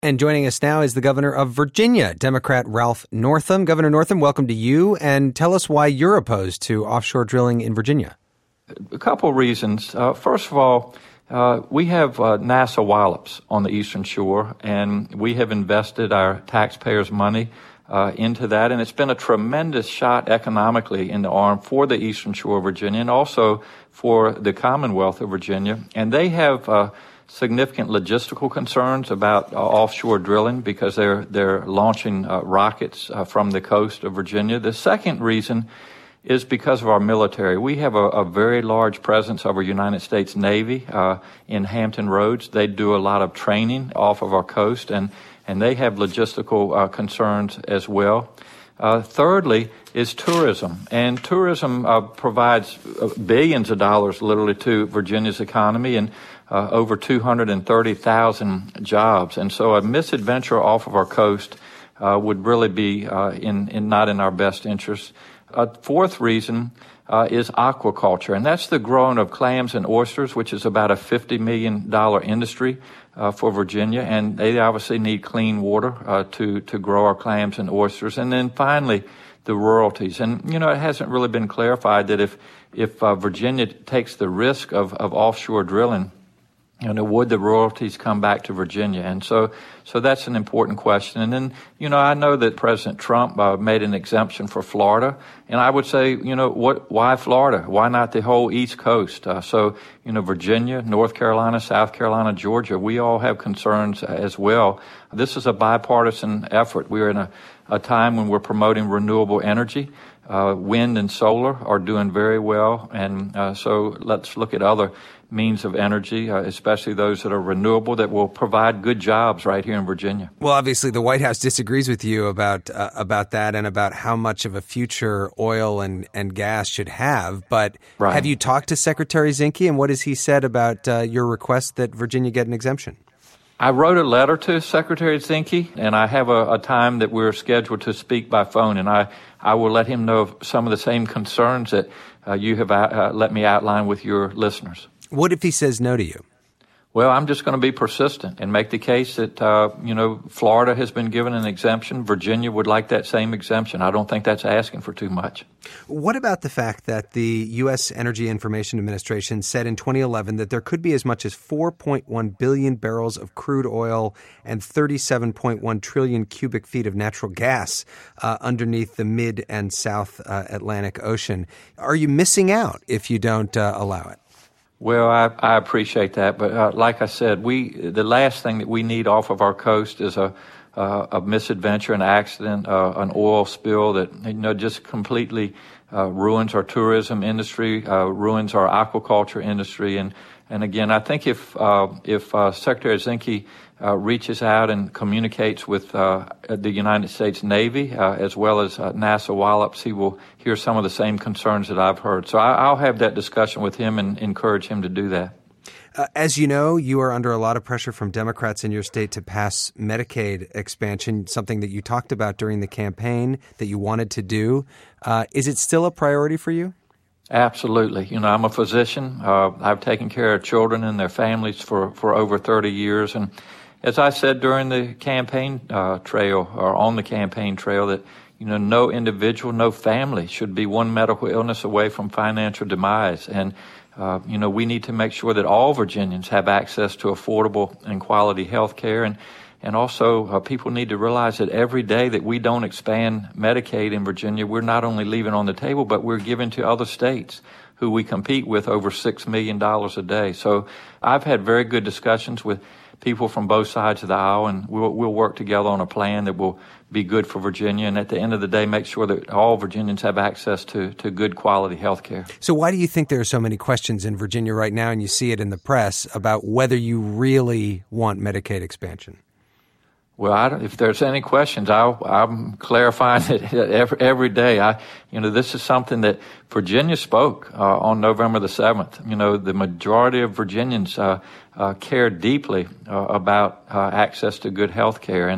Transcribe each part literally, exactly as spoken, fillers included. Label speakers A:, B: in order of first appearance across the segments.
A: And joining us now is the governor of Virginia, Democrat Ralph Northam. Governor Northam, welcome to you, and tell us why you're opposed to offshore drilling in Virginia.
B: A couple of reasons. Uh, first of all, uh, we have uh, NASA Wallops on the Eastern Shore, and we have invested our taxpayers' money uh, into that, and it's been a tremendous shot economically in the arm for the Eastern Shore of Virginia and also for the Commonwealth of Virginia. And they have uh, significant logistical concerns about uh, offshore drilling because they're they're launching uh, rockets uh, from the coast of Virginia. The second reason is because of our military. We have a, a very large presence of our United States Navy uh, in Hampton Roads. They do a lot of training off of our coast, and, and they have logistical uh, concerns as well. Uh, thirdly is tourism, and tourism uh, provides billions of dollars literally to Virginia's economy and uh, over two hundred thirty thousand jobs. And so a misadventure off of our coast uh, would really be uh, in, in not in our best interest. A fourth reason uh, is aquaculture, and that's the growing of clams and oysters, which is about a fifty million dollars industry uh, for Virginia, and they obviously need clean water uh, to, to grow our clams and oysters. And then finally, the royalties. And, you know, it hasn't really been clarified that if, if uh, Virginia takes the risk of, of offshore drilling, you know, would the royalties come back to Virginia? And so, so that's an important question. And then, you know, I know that President Trump uh, made an exemption for Florida, and I would say, you know, what? Why Florida? Why not the whole East Coast? Uh, so, you know, Virginia, North Carolina, South Carolina, Georgia, we all have concerns as well. This is a bipartisan effort. We're in a, a time when we're promoting renewable energy. Uh, wind and solar are doing very well, and uh, so let's look at other means of energy, uh, especially those that are renewable, that will provide good jobs right here in Virginia.
A: Well, obviously, the White House disagrees with you about uh, about that and about how much of a future oil and, and gas should have. But right. Have you talked to Secretary Zinke, and what has he said about uh, your request that Virginia get an exemption?
B: I wrote a letter to Secretary Zinke, and I have a, a time that we're scheduled to speak by phone, and I, I will let him know of some of the same concerns that uh, you have uh, let me outline with your listeners.
A: What if he says no to you?
B: Well, I'm just going to be persistent and make the case that, uh, you know, Florida has been given an exemption. Virginia would like that same exemption. I don't think that's asking for too much.
A: What about the fact that the U S Energy Information Administration said in twenty eleven that there could be as much as four point one billion barrels of crude oil and thirty-seven point one trillion cubic feet of natural gas uh, underneath the mid and South uh, Atlantic Ocean? Are you missing out if you don't uh, allow it?
B: Well, I, I appreciate that, but uh, like I said, we the last thing that we need off of our coast is a uh, a misadventure, an accident, uh, an oil spill that you know just completely uh, ruins our tourism industry, uh, ruins our aquaculture industry, and and again, I think if uh, if uh, Secretary Zinke uh, reaches out and communicates with uh, the United States Navy uh, as well as uh, NASA Wallops, he will hear some of the same concerns that I've heard. So I, I'll have that discussion with him and encourage him to do that.
A: Uh, as you know, you are under a lot of pressure from Democrats in your state to pass Medicaid expansion, something that you talked about during the campaign that you wanted to do. Uh, is it still a priority for you?
B: Absolutely. You know, I'm a physician. Uh, I've taken care of children and their families for, for over thirty years. And as I said during the campaign uh, trail or on the campaign trail that, you know, no individual, no family should be one medical illness away from financial demise. And, uh, you know, we need to make sure that all Virginians have access to affordable and quality health care. And, and also uh, people need to realize that every day that we don't expand Medicaid in Virginia, we're not only leaving on the table, but we're giving to other states who we compete with over six million dollars a day. So I've had very good discussions with people from both sides of the aisle, and we'll, we'll work together on a plan that will be good for Virginia, and at the end of the day, make sure that all Virginians have access to, to good quality health care.
A: So why do you think there are so many questions in Virginia right now, and you see it in the press, about whether you really want Medicaid expansion?
B: Well, I don't, if there's any questions, I'll, I'm clarifying it every, every day. I, you know, this is something that Virginia spoke uh, on November the seventh. You know, the majority of Virginians uh, uh, care deeply uh, about uh, access to good health care, and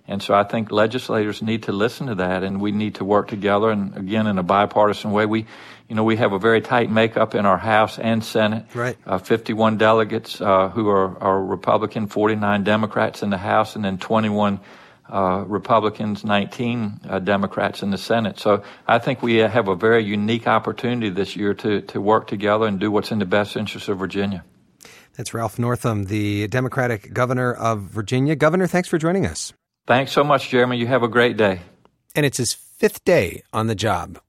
B: And so I think legislators need to listen to that, and we need to work together, and again, in a bipartisan way. We, you know, we have a very tight makeup in our House and Senate.
A: Right.
B: Uh, fifty-one delegates uh, who are, are Republican, forty-nine Democrats in the House, and then twenty-one uh, Republicans, nineteen uh, Democrats in the Senate. So I think we have a very unique opportunity this year to, to work together and do what's in the best interest of Virginia.
A: That's Ralph Northam, the Democratic governor of Virginia. Governor, thanks for joining us.
B: Thanks so much, Jeremy. You have a great day.
A: And it's his fifth day on the job.